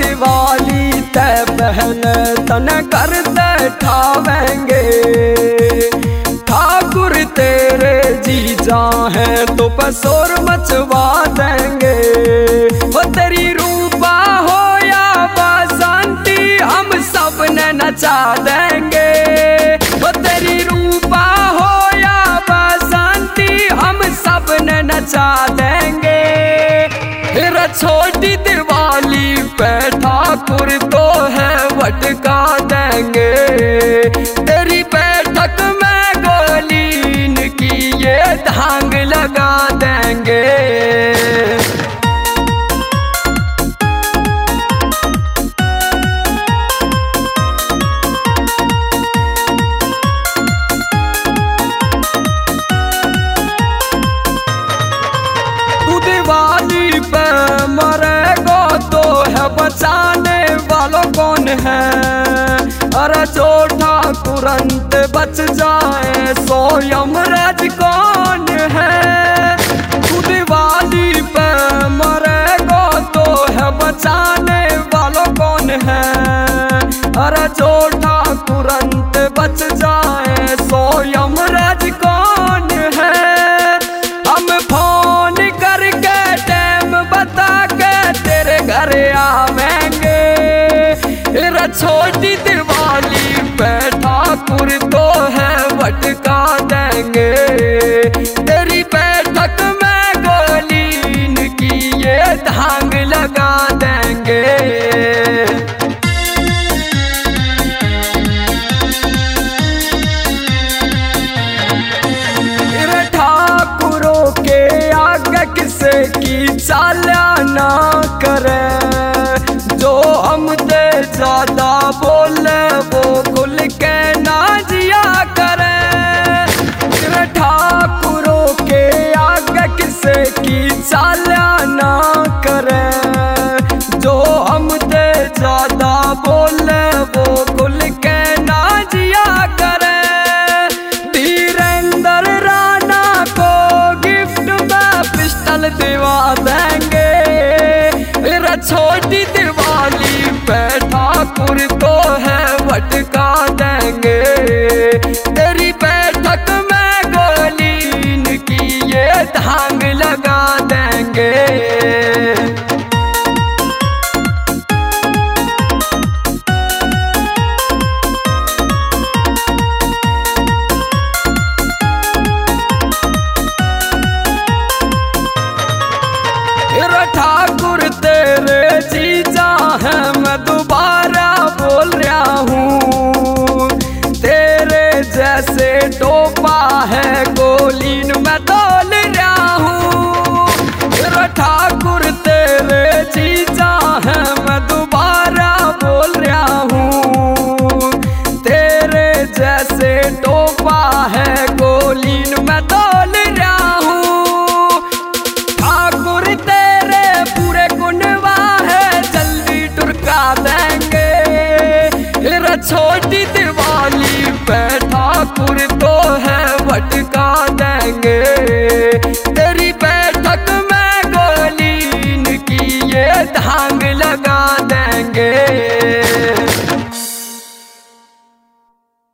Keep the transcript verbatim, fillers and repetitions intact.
दिवाली ते पहले तन कर दे ठावेंगे। ठाकुर तेरे जीजा हैं तो पसोर मचवा देंगे। वो तेरी रूपा हो या बसंती हम सब ने नचा देंगे। वो तेरी रूपा हो या बसंती हम सब ने नचा देंगे। फिर छोटी दिवाली पे ठाकुर तो है वटका देंगे। तेरी बैठक में गोलीन की ये धांग लगा देंगे। दिवाली पे मरेगा तो है बचाने वालों कौन है। अरे जो ठाकुरंत बच जाए सो यमराज कौन है। तू दिवाली पे मरेगा तो है बचाने वालों कौन है। अरे जो ठाकुरंत बच जाए सो यमराज कौन है। हम फोन करके टाइम बता के तेरे घर आवेंगे। छोटी दिवाली पे ठाकुर तो है वटका देंगे। तेरी बैठक में गोलीन की ये धांग लगा देंगे। ठाकुरों के आगे किसे की चाला ना करे। जो हम दे ज्यादा बोले वो खुल के ना जिया करे। ठाकुरों के आगे किसे की चाला ना करे। जो हम दे ज्यादा बोले वो खुल के ना जिया करे। धीरेंद्र राणा को गिफ्ट में पिस्टल दिवा देंगे। छोटी दिवाली पे ठाकुर तो है वटका देंगे। तेरी बैठक में गोलीन की ये धांग लगा देंगे। ठाकुर तेरे जीजा है मैं दोबारा बोल रहा हूँ। तेरे जैसे टोपा है गोलीन मैं तोल रहा हूँ। ठाकुर तेरे जीजा है मैं दोबारा बोल रहा हूँ। तेरे जैसे टोपा